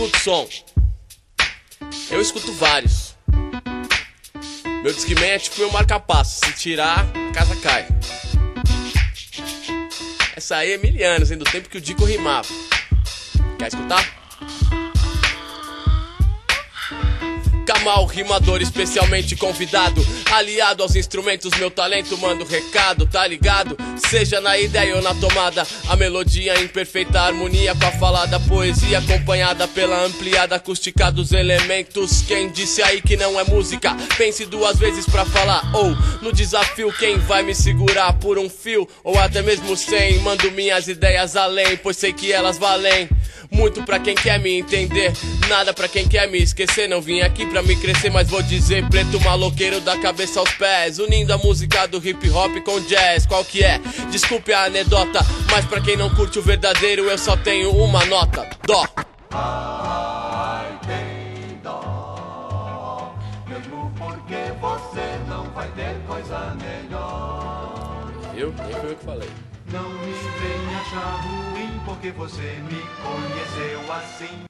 escuto som. Eu escuto vários. Meu Discman é tipo meu marca-passo. Se tirar, a casa cai. Essa aí é milianos, hein? Do tempo que o Dico rimava. Quer escutar? Kamal, rimador especialmente convidado, aliado aos instrumentos, meu talento manda o recado, tá ligado? Seja na ideia ou na tomada, a melodia em perfeita harmonia com a falada, poesia acompanhada pela ampliada acústica dos elementos. Quem disse aí que não é música, pense duas vezes pra falar. Ou no desafio, quem vai me segurar por um fio, ou até mesmo sem, mando minhas ideias além, pois sei que elas valem muito pra quem quer me entender, nada pra quem quer me esquecer. Não vim aqui pra me crescer, mas vou dizer preto maloqueiro da cabeça aos pés, unindo a música do hip hop com jazz. Qual que é? Desculpe a anedota, mas pra quem não curte o verdadeiro eu só tenho uma nota: dó. Ai, tem dó, mesmo porque você não vai ter coisa melhor. Viu? Nem foi eu que falei. Não me venha achar ruim, porque você me conheceu assim.